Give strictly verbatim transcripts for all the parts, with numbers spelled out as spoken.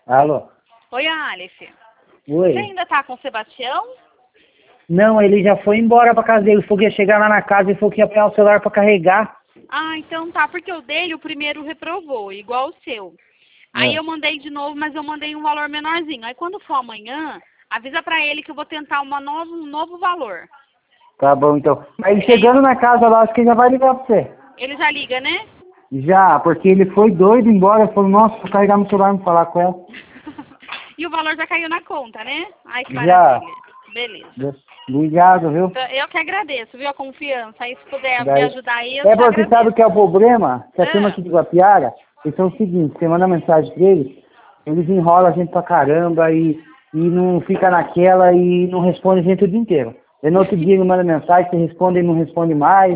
Alô? Oi, Aleph. Oi? Você ainda tá com o Sebastião? Não, ele já foi embora pra casa dele. Ele falou que ia chegar lá na casa e falou que ia pegar o celular pra carregar. Ah, então tá, porque o dele, o primeiro reprovou, igual o seu. Aí É. eu mandei de novo, mas eu mandei um valor menorzinho. Aí quando for amanhã, avisa pra ele que eu vou tentar uma novo, um novo valor. Tá bom, então. Aí chegando na casa lá, acho que ele já vai ligar pra você. Ele já liga, né? Já, porque ele foi doido embora. Falou, nossa, vou carregar meu celular pra falar com ela. E o valor já caiu na conta, né? Ai, que Já. maravilha. Beleza. Obrigado, viu? Então, eu que agradeço, viu, a confiança. Aí se puder me Daí... ajudar aí, eu É te porque agradeço. sabe o que é o problema? Que a turma Ah, aqui de Guapiara, eles são o seguinte, você manda mensagem pra eles, eles enrolam a gente pra caramba e, e não fica naquela e não responde a gente o dia inteiro. E no outro dia ele manda mensagem, você responde e não responde mais.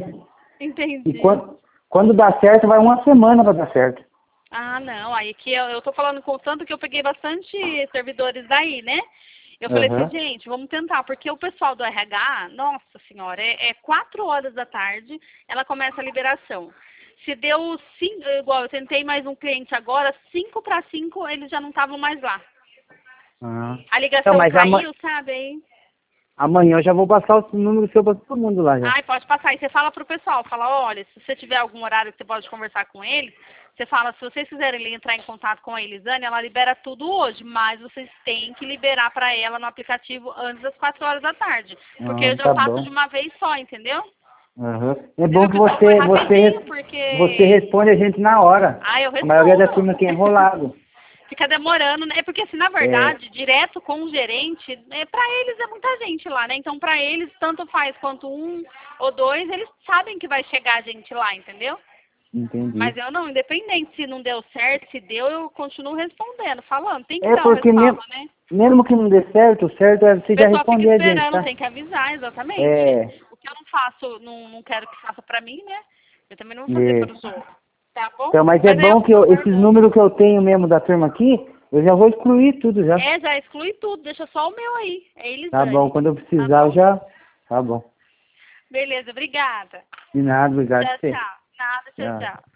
E entendi. quando, quando dá certo, vai uma semana pra dar certo. Ah, não. Aí que eu, eu tô falando com tanto que eu peguei bastante servidores daí, né? Eu falei assim, Aham. gente, vamos tentar, porque o pessoal do R H, nossa senhora, é, é quatro horas da tarde, ela começa a liberação. Se deu cinco, igual eu tentei mais um cliente agora, cinco para cinco eles já não estavam mais lá. Aham. A Então, ligação mas ama caiu, sabe? Aí, amanhã eu já vou passar o número seu pra todo mundo lá já. ai, pode passar. Aí você fala pro pessoal, fala, olha, se você tiver algum horário que você pode conversar com eles, você fala, se vocês quiserem entrar em contato com a Elisane, ela libera tudo hoje, mas vocês têm que liberar para ela no aplicativo antes das quatro horas da tarde. Porque Ah, eu já tá faço bom. de uma vez só, entendeu? Aham. É Você bom viu que que o seu foi você, você, rapidinho, você porque... responde a gente na hora. Ah, eu A maioria da respondo. turma aqui é enrolado. Fica demorando, né? É porque, assim, na É, verdade, direto com o gerente, é, para eles é muita gente lá, né? Então, para eles, tanto faz quanto um ou dois, eles sabem que vai chegar gente lá, entendeu? entendi. Mas eu não, independente se não deu certo, se deu, eu continuo respondendo, falando. Tem que É dar o porque respaldo, mesmo, né? mesmo que não dê certo, o certo é O você já pessoal fica responder a gente, esperando, tá? tem que avisar, exatamente. É, O que eu não faço, não, não quero que faça pra mim, né? Eu também não vou fazer é. para os outros. Tá bom? Então, mas é Mas aí eu bom que fico eu, esses aguardando. números que eu tenho mesmo da turma aqui, eu já vou excluir tudo já. É, já exclui tudo, deixa só o meu aí. É Tá bom, Elisane. quando eu Tá precisar eu bom? já. Tá bom. Beleza, obrigada. De nada, obrigado a Tchau, você. tchau. Nada, tchau, Tchau. tchau.